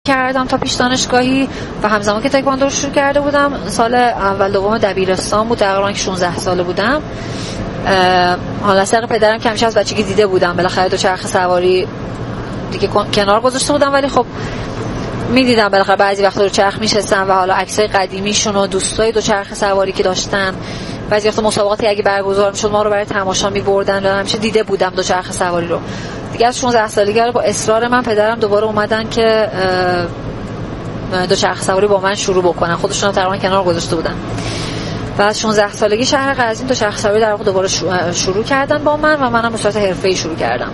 کردم تا پیش دانشگاهی و همزمان که تکواندو رو شروع کرده بودم. سال اول دوم دبیرستان بود، تقریبا 16 ساله بودم. حالا سر پدرم که همیشه از بچگی دیده بودم، بالاخره دوچرخه سواری دیگه کنار گذاشته بودم، ولی خب میدیدم بالاخره بعضی وقتا دوچرخه میشستن و حالا عکسای قدیمیشون و دوستای دوچرخه سواری که داشتن، بعضی وقتا مسابقاتی اگه برگزار میشد ما رو برای تماشا میبردن و همیشه دیده بودم دوچرخه سواری رو. دیگه از 16 سالگی با اصرار من پدرم دوباره اومدن که دوچرخه سواری با من شروع بکنن، خودشون هم تقریبا کنار گذاشته بودن. و از 16 سالگی شهر قزوین دوچرخه سواری در واقع دوباره شروع کردن با من و منم به صورت حرفه‌ای شروع کردم.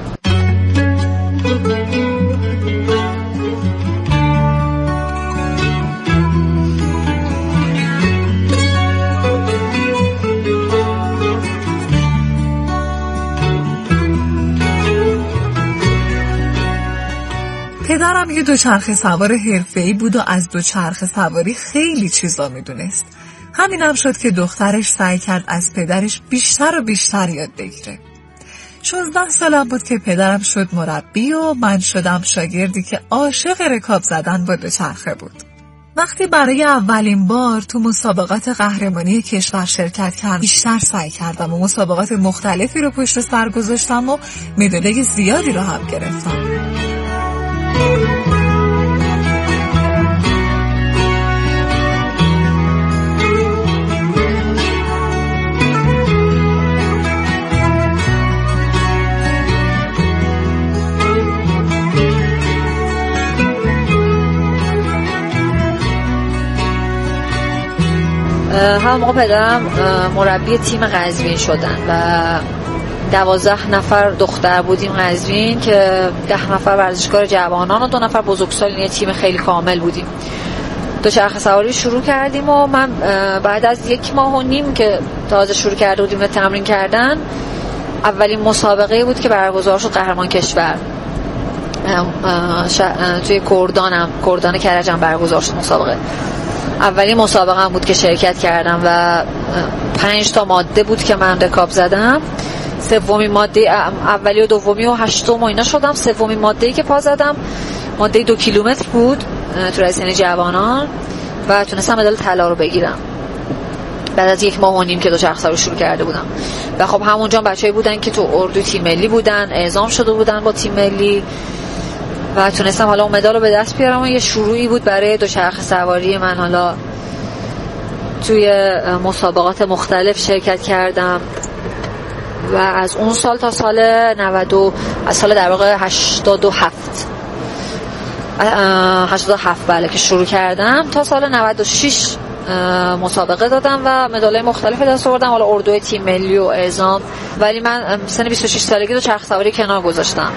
پدرم یه دوچرخه سوار حرفه‌ای بود و از دوچرخه سواری خیلی چیزا میدونست. همینم شد که دخترش سعی کرد از پدرش بیشتر و بیشتر یاد بگیره. 16 سالم بود که پدرم شد مربی و من شدم شاگردی که عاشق رکاب زدن با دوچرخه بود. وقتی برای اولین بار تو مسابقات قهرمانی کشور شرکت کردم، بیشتر سعی کردم و مسابقات مختلفی رو پشت سر گذاشتم و مدالای زیادی رو هم گرفتم. هم موقع پدرم مربی تیم قزوین شدن و 12 نفر دختر بودیم قزوین که 10 نفر ورزشکار جوانان و 2 نفر بزرگسال، یعنی تیم خیلی کامل بودیم. دوچرخه سواری شروع کردیم و من بعد از 1.5 ماه که تازه شروع کرده بودیم به تمرین کردن، اولین مسابقه بود که برگزار شد قهرمان کشور توی کردان کرجم برگزار شد مسابقه. اولین مسابقه هم بود که شرکت کردم و 5 تا ماده بود که من رکاب زدم. سومین ماده اولی و دومی و هشتم و اینا شدم. سومین ماده‌ای که پا زدم ماده 2 کیلومتر بود تو رسانه جوانان و تونستم مدال طلا رو بگیرم بعد از 1.5 ماه که دوچرخه سواری شروع کرده بودم. و خب همونجا بچه‌ای بودن که تو اردو تیم ملی بودن، اعزام شده بودن با تیم ملی و تونستم حالا اون مدال رو به دست بیارم و یه شروعی بود برای دوچرخه سواری من. حالا توی مسابقات مختلف شرکت کردم و از اون سال تا سال 90 از سال در واقع 87 بله که شروع کردم تا سال 96 مسابقه دادم و مدال‌های مختلف دست آوردم، حالا اردو تیم ملی و اعزام. ولی من سن 26 سالگی دوچرخه سواری کنار گذاشتم.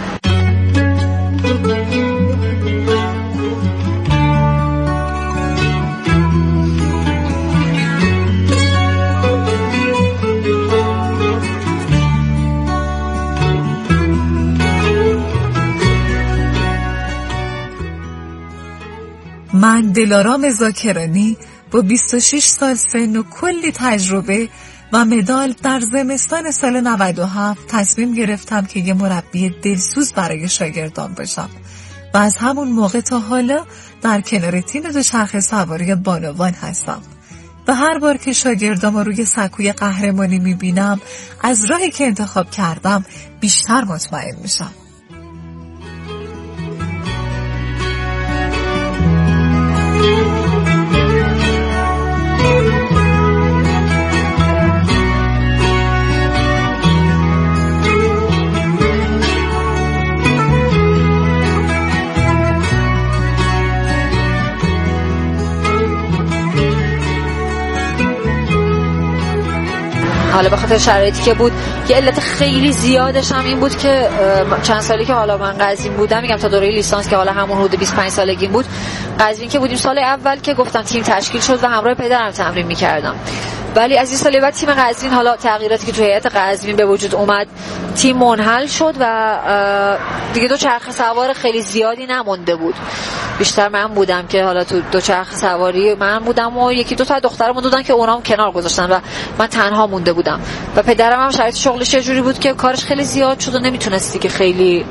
من دلارام ذاکرانی با 26 سال سن و کلی تجربه و مدال در زمستان سال 97 تصمیم گرفتم که یه مربی دلسوز برای شاگردان باشم و از همون موقع تا حالا در کنار تیم دوچرخه سواری بانوان هستم و هر بار که شاگردام رو روی سکوی قهرمانی میبینم از راهی که انتخاب کردم بیشتر مطمئن میشم. حالا به خاطر شرایطی که بود، یه علت خیلی زیادش هم این بود که چند سالی که حالا من قزوین بودم، میگم تا دوره لیسانس که حالا همون حدود 25 سالگی بود، قزوین که بودیم سال اول که گفتم تیم تشکیل شد و همراه پدرم تمرین میکردم. ولی از این سال بعد تیم قزوین، حالا تغییراتی که تو هیئت قزوین به وجود اومد، تیم منحل شد و دیگه دوچرخه سوار خیلی زیادی نمونده بود بیشتر من بودم که حالا تو دوچرخه سواری من بودم و یکی دو تا دخترمون بودن که اونام کنار گذاشتن و من تنها مونده بودم و پدرم هم شرایط شغلش یه جوری بود که کارش خیلی زیاد شد و نمیتونستی که خیلی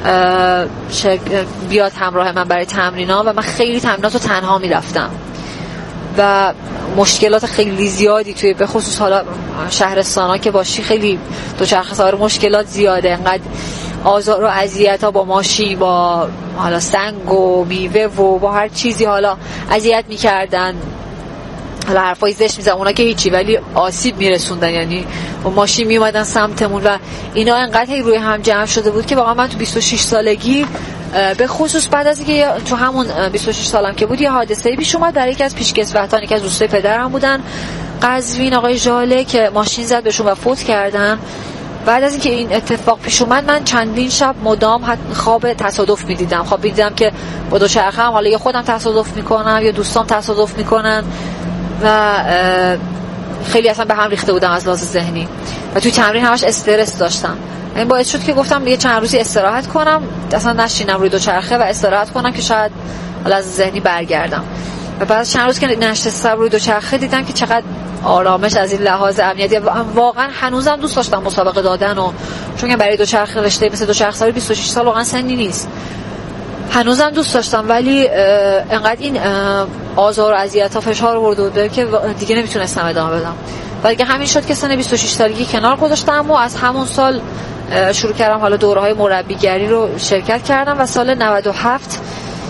بیاد همراه من برای تمرینا و من خیلی تمریناتو تنها میرفتم و مشکلات خیلی زیادی توی به خصوص حالا شهرستانا که باشی خیلی دوچرخه سوار مشکلات زیاده، انقدر آزار و اذیت‌ها با ماشین، با حالا سنگ و میوه و با هر چیزی حالا اذیت می‌کردن، حالا حرفای زشت می‌زدن اونا که هیچی ولی آسیب میرسوندن، یعنی با ماشین میومدن سمتمون و اینا انقدر روی هم جمع شده بود که واقعا من تو 26 سالگی به خصوص بعد از اینکه تو همون 26 سالم که بود یه حادثه‌ای پیش اومد برای یکی از پیشکسوتان، یکی از دوستای پدرم بودن قزوین، آقای ژاله که ماشین زد بهشون و فوت کردن. بعد از اینکه این اتفاق پیش اومد من چندین شب مدام خواب تصادف می‌دیدم، خواب می‌دیدم که با دوچرخه هم حالا یا خودم تصادف می‌کنم یا دوستام تصادف می‌کنن و خیلی اصلا به هم ریخته بودم از لحاظ ذهنی و توی تمرین همش استرس داشتم. این باعث شد که گفتم یه چند روزی استراحت کنم، اصلا نشینم روی دوچرخه و استراحت کنم که شاید از ذهنی برگردم. و بعد چند روز که نشستم روی دوچرخه دیدم که چقدر آرامش از این لحاظ امنیتی، واقعا هنوزم دوست داشتم مسابقه دادن و چون برای دوچرخه رشته مثل دوچرخه سواری 26 سال واقعا سنی نیست، هنوزم دوست داشتم ولی انقدر این آزار و اذیت‌ها فشار آورده که دیگه نمیتونستم ادامه بدم و دیگه همین شد که سن 26 سالگی کنار گذاشتم و از همون سال شروع کردم حالا دوره‌های مربیگری رو شرکت کردم و سال 97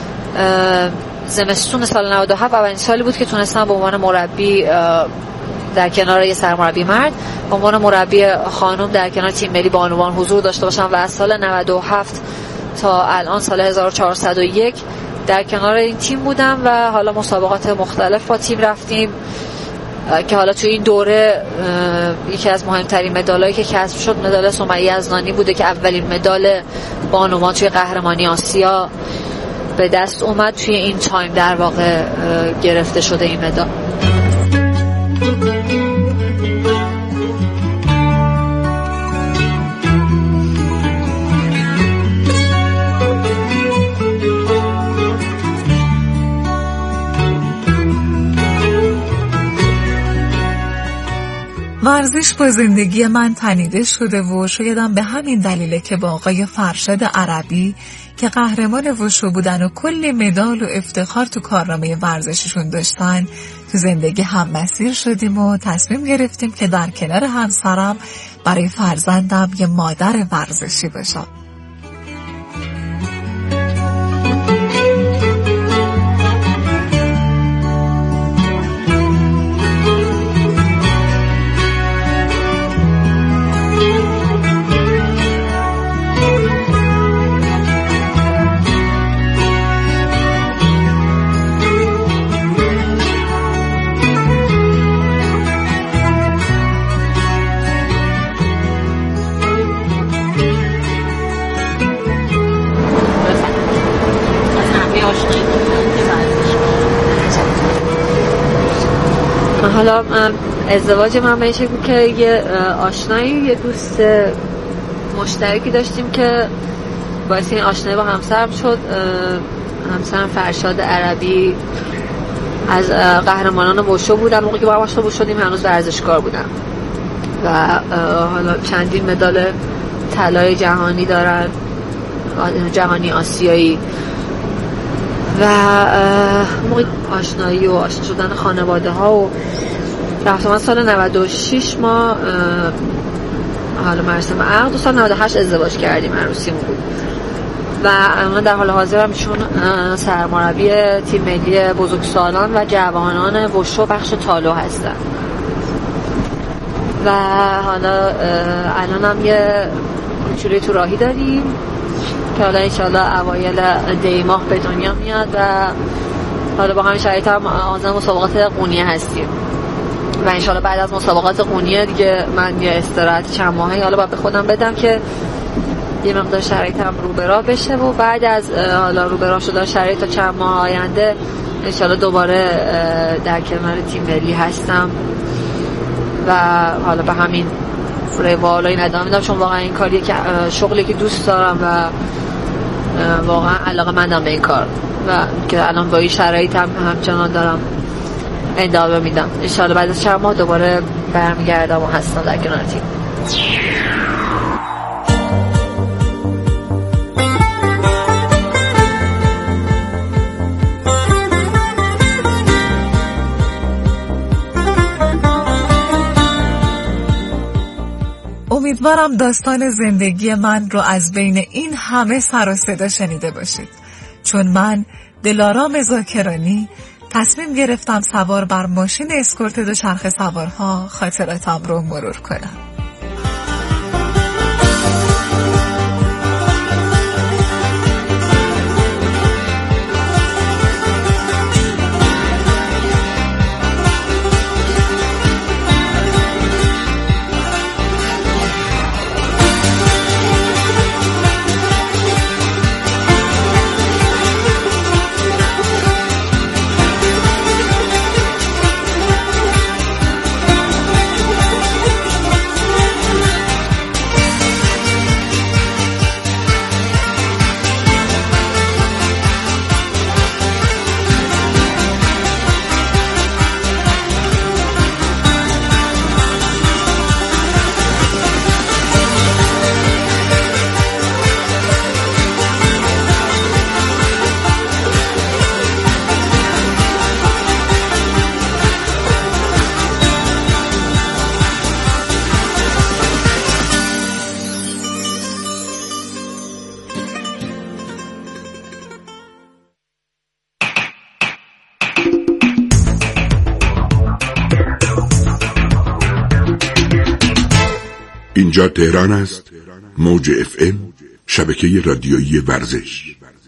زمستون سال 97 اولین سالی بود که تونستم به عنوان مربی در کنار یه سرمربی مرد به عنوان مربی خانم در کنار تیم ملی بانوان حضور داشته باشم و از سال 97 تا الان سال 1401 در کنار این تیم بودم و حالا مسابقات مختلف با تیم رفتیم که حالا توی این دوره یکی از مهمترین مدالایی که کسب شد مدال سمیه یزدانی بوده که اولین مدال بانوان توی قهرمانی آسیا به دست اومد، توی این تایم در واقع گرفته شده این مدال. ورزش با زندگی من تنیده شده و شایدم به همین دلیله که با آقای فرشاد عربی که قهرمان وشو بودن و کلی مدال و افتخار تو کارنامه ورزششون داشتن تو زندگی هم مسیر شدیم و تصمیم گرفتیم که در کنار همسرم برای فرزندم یه مادر ورزشی باشم. حالا ازدواج من به شکلی که یه آشنایی، یه دوست مشترکی داشتیم که باعث این آشنایی با همسرم شد. همسرم فرشاد عربی از قهرمانان وشو بودن، موقعی که با هم آشنا شدیم هنوز ورزشکار بودن و حالا چندین مدال طلای جهانی دارن، جهانی آسیایی و موقع آشنایی و آشنا شدن خانواده ها و رفتم سال 96 ما حالا مراسم عقد و سال 98 ازدواج کردیم، عروسیمون بود و من در حال حاضر هم چون سرمربی تیم ملی بزرگسالان و جوانان وشو بخش تالو هستم و حالا الان هم یه کوچولوی تو راهی داریم که حالا انشاءالله اوایل دی ماه به دنیا میاد و حالا با همین شرایط هم آزم مسابقات قونیه هستیم و انشاءالله بعد از مسابقات قونیه دیگه من یه استراحت چند ماهی حالا باید به خودم بدم که یه مقدار شرایطم رو به راه بشه و بعد از حالا رو به راه شدن شرایط تا چند ماه آینده انشاءالله دوباره در کنار تیم ملی هستم و حالا به همین روالای ندام میدم چون واقعا این کاریه که شغلی که دوست دارم و واقعا علاقه‌مندم به این کار و که الان با این شرایط همچنان دارم ادامه میدم. ان شاءالله بعد از چند ماه دوباره برمیگردم و هستم در کنار تیم. امیدوارم داستان زندگی من رو از بین این همه سر و صدا شنیده باشید، چون من دلارام ذاکرانی تصمیم گرفتم سوار بر ماشین اسکورت دوچرخه سوارها خاطراتم رو مرور کنم. اینجا تهران است. موج FM، شبکه رادیویی ورزش.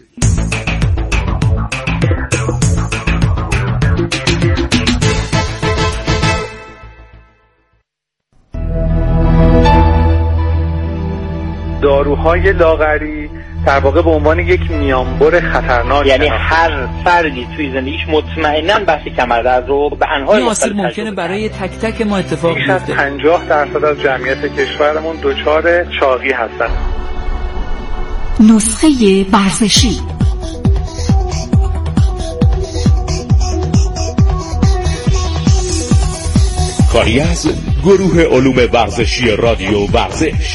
داروهای لاغری در واقع به عنوان یک میانبر خطرناک، یعنی هر فردی توی زندگیش مطمئناً بحث کمردرد رو به انواع مختلف ممکنه برای تک تک ما اتفاق بیفته. 50% از جمعیت کشورمون دچار چاقی هستن. نسخه ورزشی. کاری از گروه علوم ورزشی رادیو ورزش.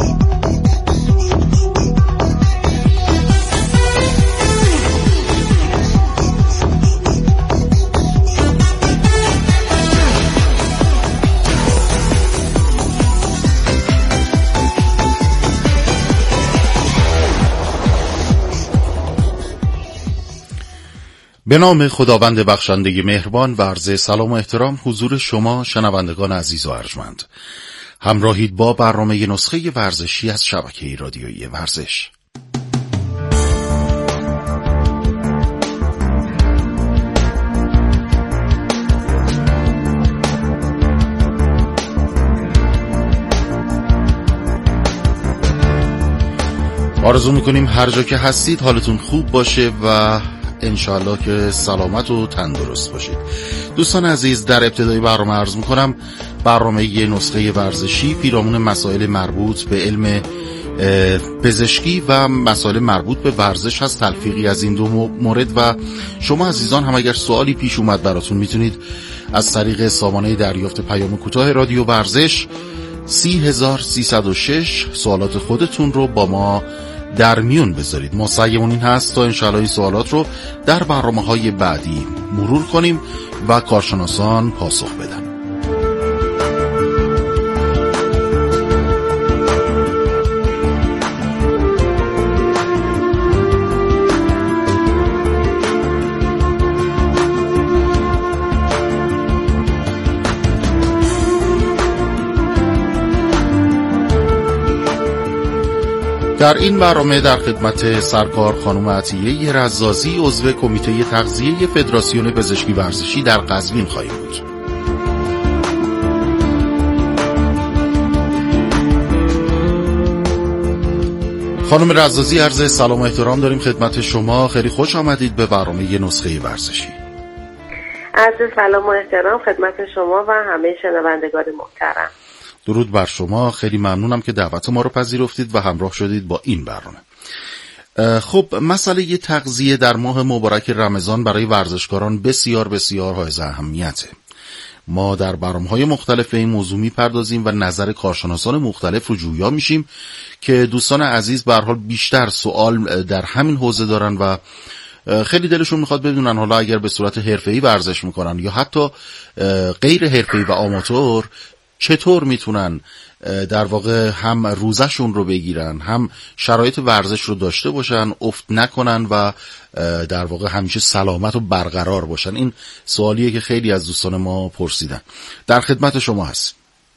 به نام خداوند بخشنده مهربان و عرض سلام و احترام حضور شما شنوندگان عزیز و ارجمند. همراهید با برنامه نسخه ورزشی از شبکه رادیویی ورزش. آرزو میکنیم هر جا که هستید حالتون خوب باشه و انشاءالله که سلامت و تندرست باشید. دوستان عزیز، در ابتدای برنامه عرض میکنم برنامه نسخه ورزشی پیرامون مسائل مربوط به علم پزشکی و مسائل مربوط به ورزش هست، تلفیقی از این دو مورد و شما عزیزان هم اگر سوالی پیش اومد براتون میتونید از طریق سامانه دریافت پیام کوتاه رادیو ورزش 30306 سوالات خودتون رو با ما در میون بذارید. ما سعیمون این هست تا انشاءالله این سوالات رو در برنامه‌های بعدی مرور کنیم و کارشناسان پاسخ بدن. در این برنامه در خدمت سرکار خانم عطیه رزازی عضو کمیته تغذیه فدراسیون پزشکی ورزشی در قزوین خواهیم بود. خانم رزازی، عرض سلام و احترام داریم خدمت شما. خیلی خوش آمدید به برنامه نسخه ورزشی. عرض سلام و احترام خدمت شما و همه شنوندگان محترم. درود بر شما. خیلی ممنونم که دعوت ما رو پذیرفتید و همراه شدید با این برنامه. خب مسئله تغذیه در ماه مبارک رمضان برای ورزشکاران بسیار بسیار حائز اهمیته. ما در برنامه‌های مختلف به این موضوع می‌پردازیم و نظر کارشناسان مختلف رو جویا میشیم که دوستان عزیز به هر حال بیشتر سوال در همین حوزه دارن و خیلی دلشون میخواد بدونن حالا اگر به صورت حرفه‌ای ورزش میکنن یا حتی غیر حرفه‌ای و آماتور چطور میتونن در واقع هم روزشون رو بگیرن، هم شرایط ورزش رو داشته باشن، افت نکنن و در واقع همیشه سلامت و برقرار باشن. این سوالیه که خیلی از دوستان ما پرسیدن. در خدمت شما هست.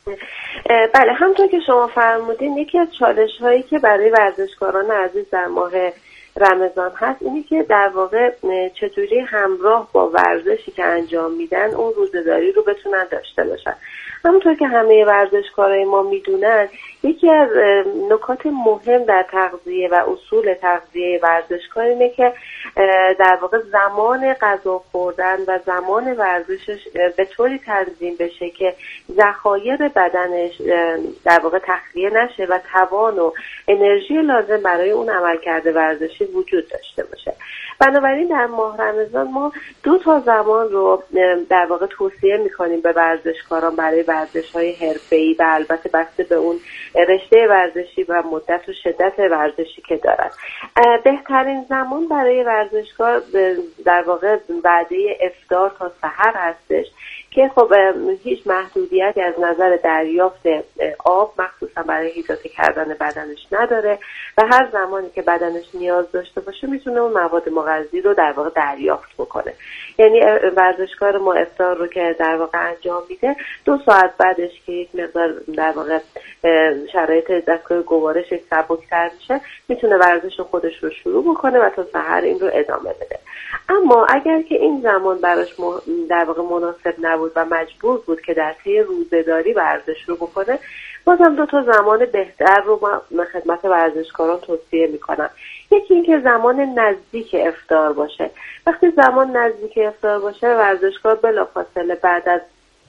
بله، همونطور که شما فرمودین یکی از چالش هایی که برای ورزشکاران عزیز در ماه رمضان هست اینی که در واقع چطوری همراه با ورزشی که انجام میدن اون روزه‌داری رو بتونن داشته باشن. همونطور که همه ورزشکارای ما میدونن یکی از نکات مهم در تغذیه و اصول تغذیه ورزشکار اینه که در واقع زمان غذا خوردن و زمان ورزشش به طوری تنظیم بشه که ذخایر بدنش در واقع تخلیه نشه و توان و انرژی لازم برای اون عملکرد ورزشی وجود داشته باشه. بنابراین در ماه رمضان ما 2 زمان رو در واقع توصیه میکنیم به ورزشکاران برای ورزش‌های حرفه‌ای و البته بسته به اون رشته ورزشی و مدت و شدت ورزشی که دارن. بهترین زمان برای ورزشکار در واقع وعده افطار تا سحر هستش که خب هیچ محدودیتی از نظر دریافت آب مخصوصا برای هیدراته کردن بدنش نداره و هر زمانی که بدنش نیاز داشته باشه میتونه اون مواد مغذی رو در واقع دریافت بکنه. یعنی ورزشکار ما افطار رو که در واقع انجام میده 2 ساعت بعدش که یک مقدار در واقع شرایط دستگاه گوارشش سبک‌تر میشه میتونه ورزش خودش رو شروع بکنه و تا سحر این رو ادامه بده. اما اگر که این زمان براش در واقع مناسب نبود و مجبور بود که در طی روزه‌داری ورزش رو بکنه، بازم 2 زمان بهتر رو من خدمت ورزشکاران توصیه میکنم. یکی این که زمان نزدیک افطار باشه. وقتی زمان نزدیک افطار باشه ورزشکار بلافاصله بعد از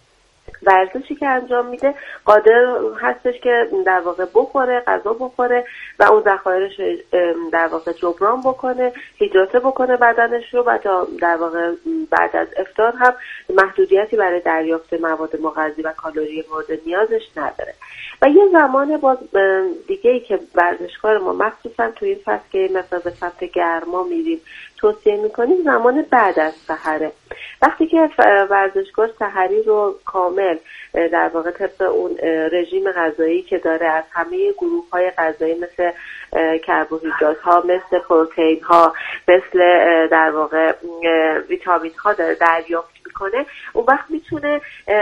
ورزشی که انجام میده قادر هستش که در واقع بخوره، غذا بخوره و اون ذخایرش در واقع جبران بکنه، هیدراته بکنه بدنش رو و تا در واقع بعد از افطار هم محدودیتی برای دریافت مواد مغذی و کالری مورد نیازش نداره. و یه زمان باز دیگه ای که ورزشکار ما مخصوصا توی این فصل که مثلا به سمت گرما میریم توصیه میکنیم زمان بعد از سحره. وقتی که ورزشکار سحری رو کامل در واقع طبق اون رژیم غذایی که داره از همه گروه‌های غذایی مثل کربوهیدرات ها، مثل پروتئین ها، مثل در واقع ویتامین ها داره دریافت میکنه، اون وقت میتونه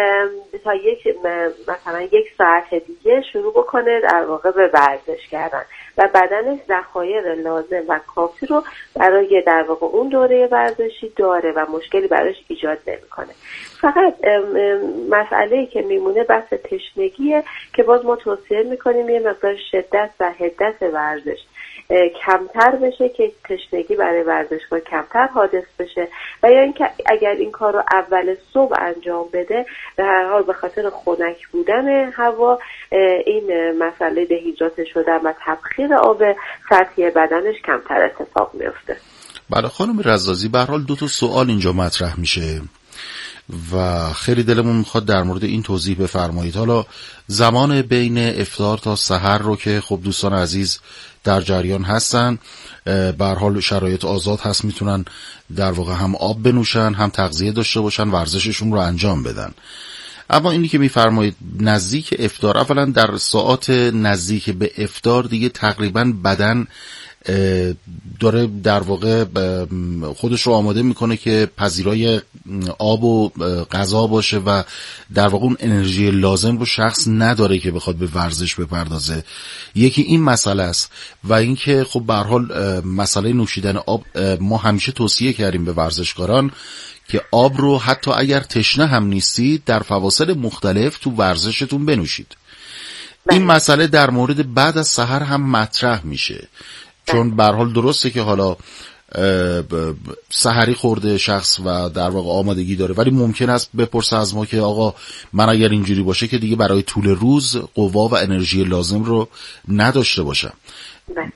تا مثلا 1 ساعت دیگه شروع بکنه در واقع به ورزش کردن و بدنش ذخایر لازم و کافی رو برای در واقع اون دوره ورزشی داره و مشکلی براش ایجاد نمیکنه. فقط مسئله‌ای که میمونه بحث تشنگیه که باز ما توصیه میکنیم یه مقدار شدت و حدت ورزش کمتر بشه که تشنگی برای ورزشکار کمتر حادث بشه و یا اینکه اگر این کار رو اول صبح انجام بده به هر حال به خاطر خنک بودن هوا این مسئله دهیدراته شدن و تبخیر آب سطحی بدنش کمتر اتفاق میفته. بله خانم رزازی، به هر حال 2 سوال اینجا مطرح میشه و خیلی دلمون میخواد در مورد این توضیح بفرمایید. حالا زمان بین افطار تا سحر رو که خب دوستان عزیز در جریان هستن، به هر حال شرایط آزاد هست، میتونن در واقع هم آب بنوشن، هم تغذیه داشته باشن، ورزششون رو انجام بدن. اما اینی که میفرمایید نزدیک افطار، اولا در ساعات نزدیک به افطار دیگه تقریبا بدن داره در واقع خودش رو آماده میکنه که پذیرای آب و غذا باشه و در واقع اون انرژی لازم رو شخص نداره که بخواد به ورزش بپردازه. یکی این مسئله است و اینکه خب به هر حال مسئله نوشیدن آب ما همیشه توصیه کردیم به ورزشکاران که آب رو حتی اگر تشنه هم نیستید در فواصل مختلف تو ورزشتون بنوشید. این مسئله در مورد بعد از سحر هم مطرح میشه، چون به هر حال درسته که حالا سحری خورده شخص و در واقع آمادگی داره، ولی ممکن است بپرسه از ما که آقا من اگر اینجوری باشه که دیگه برای طول روز قوا و انرژی لازم رو نداشته باشم.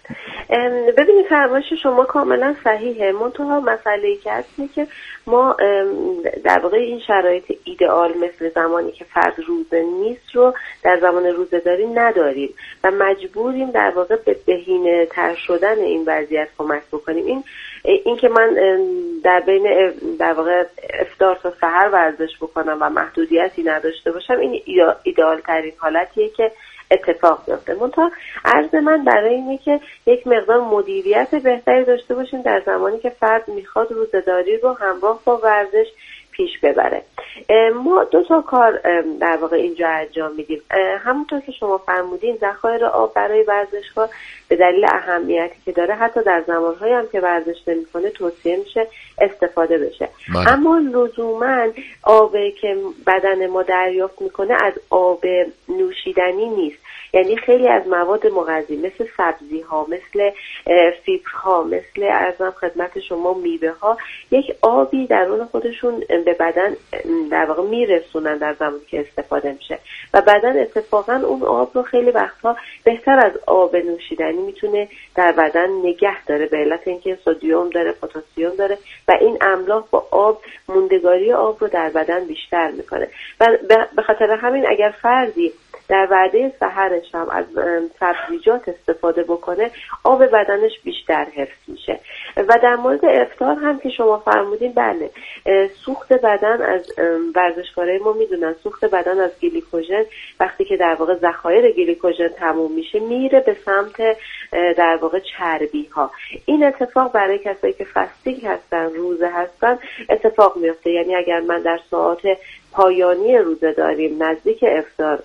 ببینید فرمایش شما کاملا صحیحه. منتها مسئله‌ای که هست اینه که ما در واقع این شرایط ایدئال مثل زمانی که فرد روزه نیست رو در زمان روزه‌داری نداریم و مجبوریم در واقع به بهینه‌تر شدن این وضعیت کمک بکنیم. این که من در بین در واقع افطار تا سحر ورزش بکنم و محدودیتی نداشته باشم، این ایدئال ترین حالتیه که اتفاق بیفته. منتها عرض من برای اینه که یک مقدار مدیریت بهتری داشته باشیم در زمانی که فرد میخواد روزه‌داری رو همراه با ورزش پیش ببره. ما 2 کار در واقع اینجا انجام میدیم. همونطور که شما فرمودین ذخایر آب برای ورزشکار به دلیل اهمیتی که داره حتی در زمانهایی هم که ورزش نمی‌کنه توصیه میشه استفاده بشه. اما لزوماً آبی که بدن ما دریافت میکنه از آب نوشیدنی نیست. یعنی خیلی از مواد مغذی مثل سبزی ها، مثل فیبرها، مثل ارزم خدمت شما میوه ها یک آبی درون خودشون به بدن در واقع میرسونن در زمانی که استفاده میشه و بدن اتفاقا اون آب رو خیلی وقتها بهتر از آب نوشیدنی میتونه در بدن نگه داره به علت اینکه سدیم داره، پتاسیم داره و این املاح با آب موندگاری آب رو در بدن بیشتر میکنه و به خاطر همین اگر فردی در وعده سحرش هم از سبزیجات استفاده بکنه آب بدنش بیشتر حفظ میشه. و در مورد افطار هم که شما فرمودین، بله سوخت بدن از ورزشکارای ما میدونن سوخت بدن از گلیکوژن وقتی که در واقع ذخایر گلیکوژن تموم میشه میره به سمت در واقع چربی ها. این اتفاق برای کسایی که فستینگ هستن، روزه هستن اتفاق میفته. یعنی اگر من در ساعات پایانی روزه داریم نزدیک افطار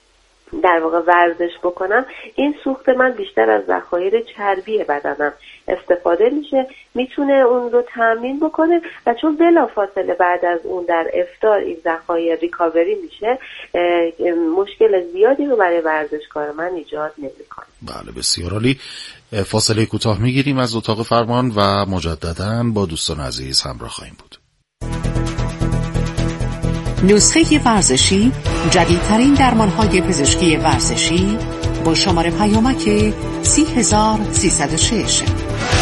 در واقع ورزش بکنم، این سوخت من بیشتر از ذخایر چربی بدنم استفاده میشه، میتونه اون رو تامین بکنه و چون بلافاصله بعد از اون در افطار این ذخایر ریکاوری میشه مشکل زیادی رو برای ورزشکار من ایجاد نمیکنه. بله بسیار عالی. فاصله کوتاه میگیریم از اتاق فرمان و مجدداً با دوستان عزیز همراه خواهیم بود. نسخه ورزشی جدیدترین درمانهای پزشکی ورزشی با شماره پیامک 30306.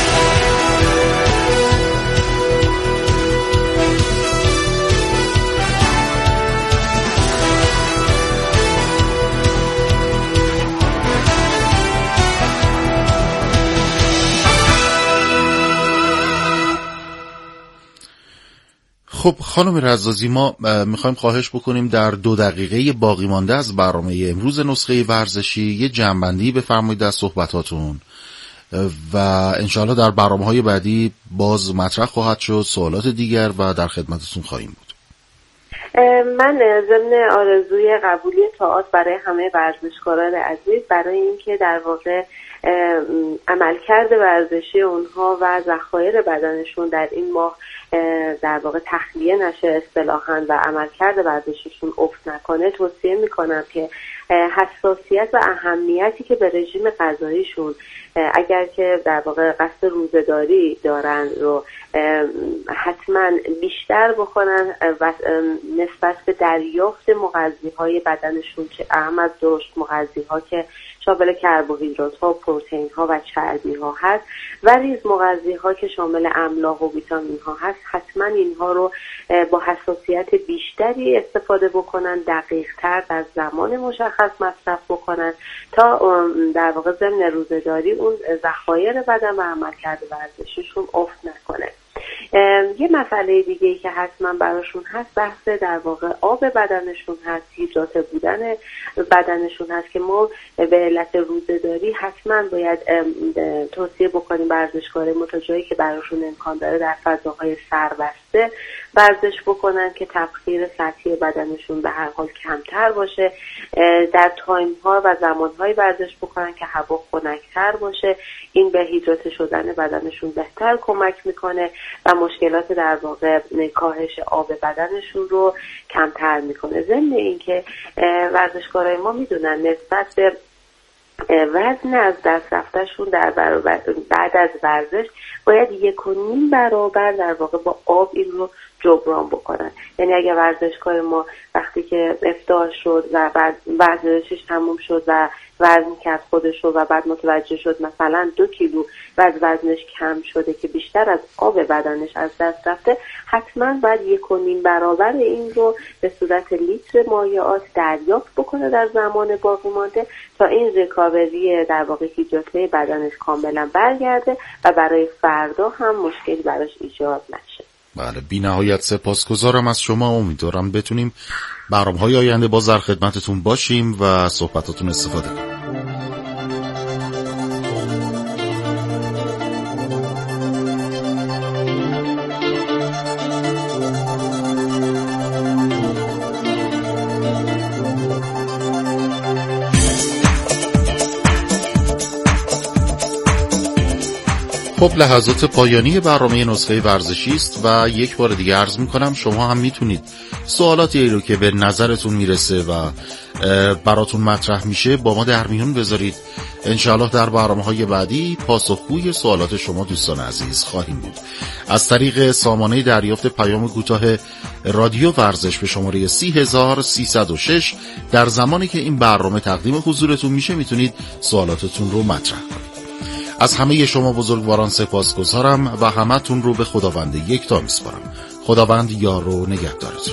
خب خانم رزازی، ما میخوایم خواهش بکنیم در 2 دقیقه باقی مانده از برنامه امروز نسخه ورزشی یه جمع‌بندی بفرمایید از صحبتاتون و انشاءالله در برنامه‌های بعدی باز مطرح خواهد شد سوالات دیگر و در خدمتتون خواهیم بود. من ضمن آرزوی قبولی تئاتر برای همه ورزشکاران عزیز برای اینکه در واقع عملکرد ورزشی اونها و ذخایر بدنشون در این ماه در واقع تخلیه نشه اصطلاحاً و عملکرد ورزششون افت نکنه، توصیه میکنم که حساسیت و اهمیتی که به رژیم غذاییشون اگر که در واقع قصد روزه‌داری دارن رو حتما بیشتر بکنن و نسبت به دریافت مغذی‌های بدنشون که اهم از درشت مغذی‌ها که شامل کربوهیدرات‌ها، پروتئین‌ها و چربی‌ها هست و ریز مغذی‌ها که شامل املاح و ویتامین‌ها هست، حتما اینها رو با حساسیت بیشتری استفاده بکنن، دقیق‌تر در زمان مشخص مصرف بکنن تا در واقع ضمن روزه‌داری اون ذخایر بدن و عملکرد ورزشیشون افت نکنه. یه مسئله دیگه‌ای که حتما براشون هست بحث در واقع آب بدنشون هست، هیدرات بودن بدنشون هست که ما به علت روزه‌داری حتما باید توصیه بکنیم ورزشکارای ما تا جایی که براشون امکان داره در فضاهای سربسته ورزش بکنن که تبخیر سطحی بدنشون به هر حال کمتر باشه، در تایم ها و زمان های ورزش بکنن که هوا خنک‌تر باشه. این به هیدرات شدن بدنشون بهتر کمک میکنه و مشکلات در واقع کاهش آب بدنشون رو کمتر میکنه. ضمن اینکه ورزشکارای ما میدونن نسبت به وزن از دست رفتهشون در بعد از ورزش باید 1.5 برابر در واقع با آب این رو جبران بکنن. یعنی اگر ورزشکار ما وقتی که افطار شد و بعد ورزشش تموم شد و وزن کرد خودش رو و بعد متوجه شد مثلا 2 کیلو وزنش کم شده که بیشتر از آب بدنش از دست رفته، حتما باید 1.5 برابر این رو به صورت لیتر مایعات دریافت بکنه در زمان باقی مانده تا این ریکاوری در واقع هیدراته بدنش کاملا برگرده و برای فردا هم مشکلی براش ایجاد نشه. بله، بی نهایت سپاسگزارم از شما. امیدوارم بتونیم برنامه‌های آینده باز در خدمتتون باشیم و صحبتاتون استفاده کنیم. خب لحظات پایانی برنامه نسخه ورزشی است و یک بار دیگه عرض میکنم شما هم میتونید سوالاتی رو که به نظرتون میرسه و براتون مطرح میشه با ما در میون بذارید. انشاءالله در برنامه‌های بعدی پاسخگوی سوالات شما دوستان عزیز خواهیم بود. از طریق سامانه دریافت پیام کوتاه رادیو ورزش به شماره 30306 در زمانی که این برنامه تقدیم حضورتون میشه میتونید سوالاتتون رو مطرح کنید. از همه شما بزرگواران سپاسگزارم و همتون رو به خداوند یکتا میسپارم. خداوند یار و نگهدارتون.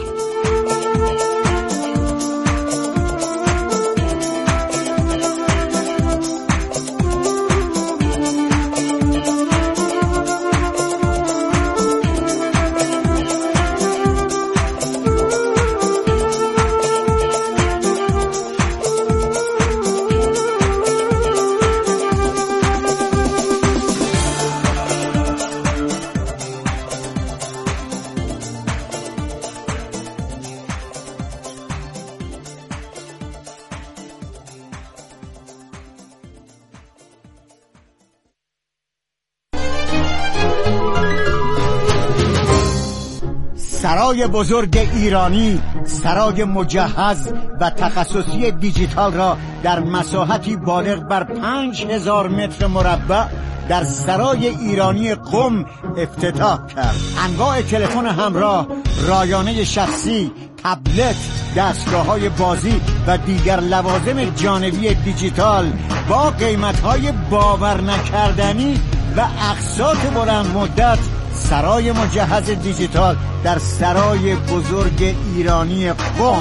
سرای بزرگ ایرانی، سرای مجهز و تخصصی دیجیتال را در مساحتی بالغ بر 5000 متر مربع در سرای ایرانی قم افتتاح کرد. انواع تلفن همراه، رایانه شخصی، تبلت، دستگاه‌های بازی و دیگر لوازم جانبی دیجیتال با قیمت‌های باور نکردنی و اقساط بلند مدت. سرای مجهز دیجیتال در سرای بزرگ ایرانی قم.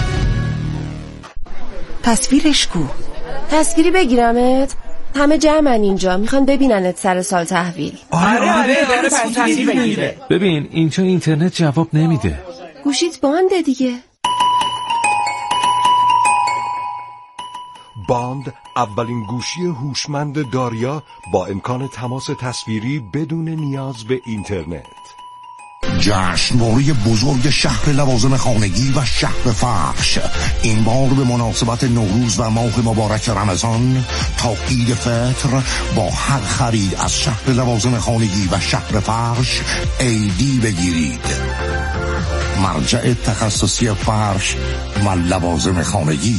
تصویرش کو؟ تصویری بگیرمت؟ همه جمعن اینجا، میخوان ببیننت سر سال تحویل. آره تصویر بگیره. ببین اینجا اینترنت جواب نمیده. گوشیت بانده دیگه. باند اولین گوشی هوشمند داریا با امکان تماس تصویری بدون نیاز به اینترنت. جشنواره بزرگ شهر لوازم خانگی و شهر فرش این بار به مناسبت نوروز و ماه مبارک رمضان تا عید فطر با هر خرید از شهر لوازم خانگی و شهر فرش ایدی بگیرید. مرجع تخصصی فرش و لوازم خانگی.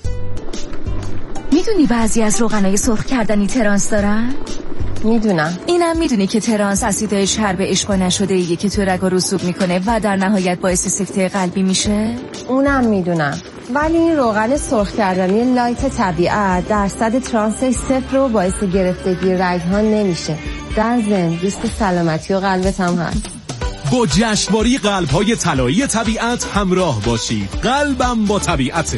میدونی بعضی از روغنای سرخ کردنی ترانس دارن؟ میدونم. اینم میدونی که ترانس اسیدهای چرب اشباع نشده ایه که تو رگا رسوب میکنه و در نهایت باعث سکته قلبی میشه؟ اونم میدونم. ولی این روغن سرخ کردنی لایت طبیعت درصد ترانسش 0 و باعث گرفتگی رگ‌ها نمیشه. در ضمن ریسک سلامتی و قلبت هم هست. با جشنواره قلب‌های طلایی طبیعت همراه باشید. قلبم با طبیعته.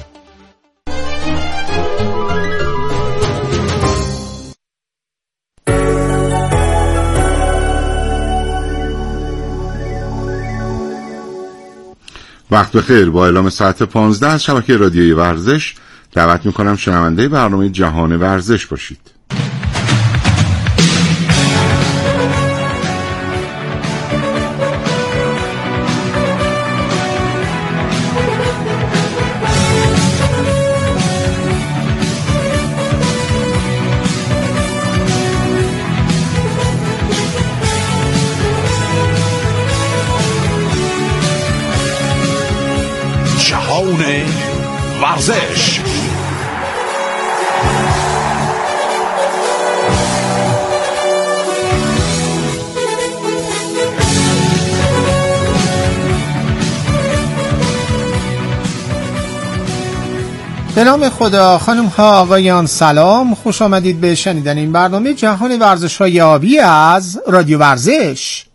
وقت بخیر. با اعلام ساعت 15 از شبکه رادیویی ورزش دعوت میکنم شنونده برنامه جهان ورزش باشید. ورزش. به نام خدا. خانم ها آقایان سلام، خوش آمدید به شنیدن این برنامه جهان ورزش‌های آبی از رادیو ورزش.